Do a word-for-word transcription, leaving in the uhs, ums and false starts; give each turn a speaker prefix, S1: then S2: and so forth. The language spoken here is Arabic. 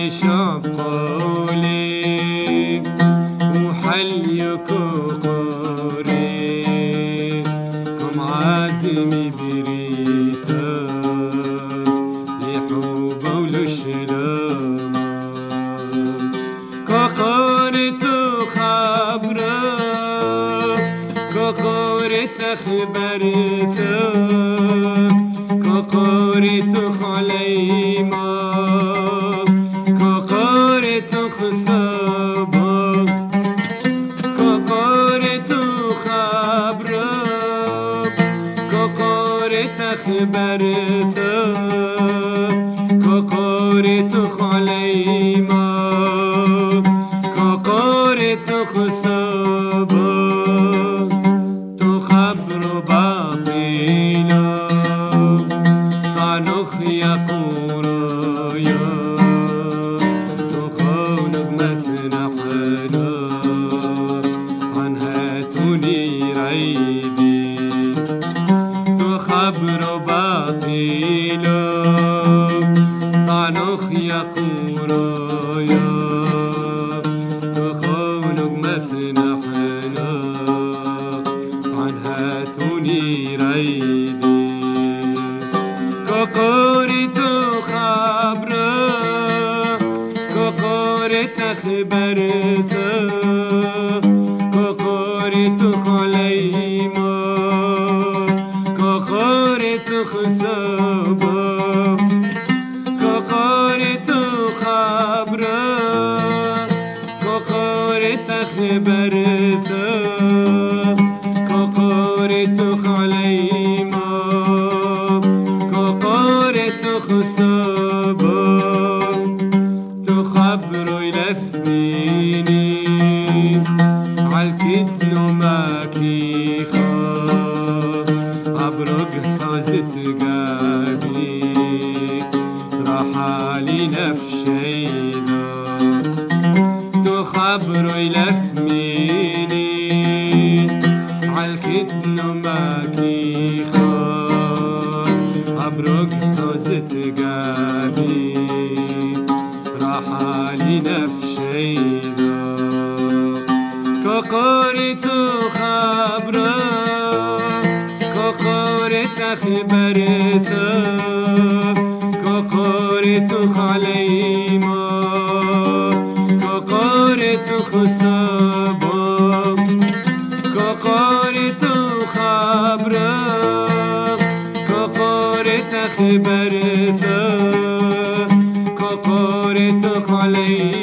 S1: شقولي وحليكو قوري كم عازمي بريثا لحوبة ولشلامة كقورتو خبرة كقورت أخبرثا كقورتو خليمة كقورتو خصابة كقورتو خبرة كقورت أخبرثا كقورتو خليمة كقورتو خصابة تخبر باطلا طعنخ يا قرايا تخونق مثنى حلا عنها تنير عيدي تخبر باطلا طعنخ يا قرايا تخونق مثنى حلا عنها تنير عيدي كقورتو خبرة كقورت أخبرثا كقورتو خليمة كقورتو خصابة كقورتو خبرة كقورت أخبرثا كقورتو خليمة كقورتو خصابة تخبر يلفنيني عالكدن ماكيخة عبرق حوزت جابي رحالي نفشيدا تخبر يلفنيني عالكدن ماكيخة عبرق حوزت جابي رحالي نفشيدا كقورتو خبرة كقورت أخبرثا كقورتو خليمة كقورتو خصابة كقورتو خبرة كقورت أخبرثا كقورتو خليمة